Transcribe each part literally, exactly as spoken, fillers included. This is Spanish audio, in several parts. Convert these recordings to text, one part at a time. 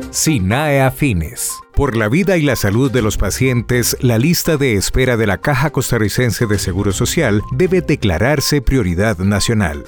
SINAE Afines. Por la vida y la salud de los pacientes, la lista de espera de la Caja Costarricense de Seguro Social debe declararse prioridad nacional.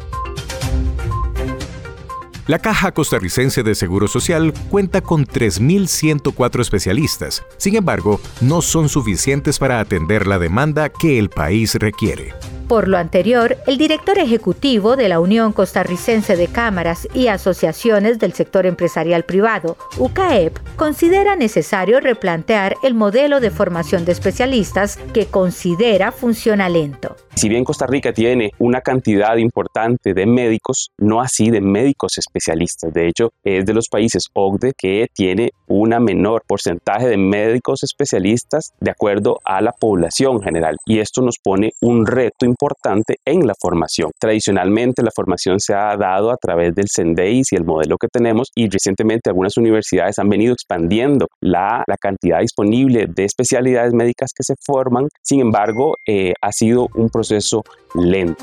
La Caja Costarricense de Seguro Social cuenta con tres mil ciento cuatro especialistas. Sin embargo, no son suficientes para atender la demanda que el país requiere. Por lo anterior, el director ejecutivo de la Unión Costarricense de Cámaras y Asociaciones del Sector Empresarial Privado, U C A E P, considera necesario replantear el modelo de formación de especialistas que considera funciona lento. Si bien Costa Rica tiene una cantidad importante de médicos, no así de médicos especialistas. De hecho, es de los países O C D E que tiene una menor porcentaje de médicos especialistas de acuerdo a la población general. Y esto nos pone un reto importante en la formación. Tradicionalmente la formación se ha dado a través del CENDEIS y el modelo que tenemos, y recientemente algunas universidades han venido expandiendo la, la cantidad disponible de especialidades médicas que se forman. Sin embargo, eh, ha sido un proceso lento.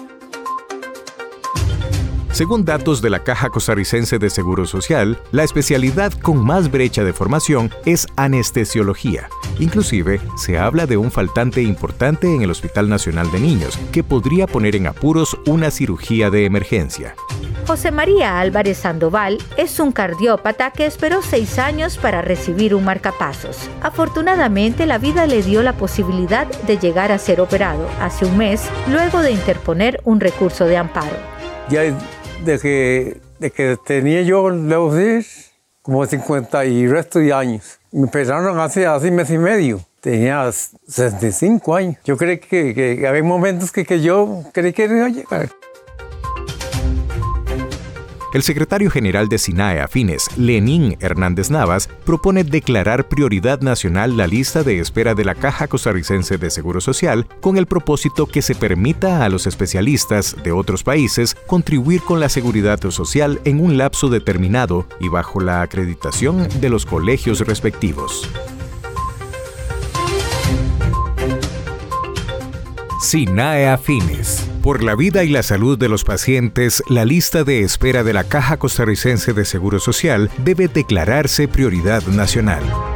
Según datos de la Caja Costarricense de Seguro Social, la especialidad con más brecha de formación es anestesiología. Inclusive, se habla de un faltante importante en el Hospital Nacional de Niños, que podría poner en apuros una cirugía de emergencia. José María Álvarez Sandoval es un cardiópata que esperó seis años para recibir un marcapasos. Afortunadamente, la vida le dio la posibilidad de llegar a ser operado hace un mes, luego de interponer un recurso de amparo. Ya de que, de que tenía yo, debo decir, como cincuenta y resto de años. Me empezaron hace, hace mes y medio. Tenía sesenta y cinco años. Yo creí que, que, que había momentos que, que yo creí que iba a llegar. El secretario general de SINAE Afines, Lenín Hernández Navas, propone declarar prioridad nacional la lista de espera de la Caja Costarricense de Seguro Social con el propósito que se permita a los especialistas de otros países contribuir con la seguridad social en un lapso determinado y bajo la acreditación de los colegios respectivos. SINAE Afines. Por la vida y la salud de los pacientes, la lista de espera de la Caja Costarricense de Seguro Social debe declararse prioridad nacional.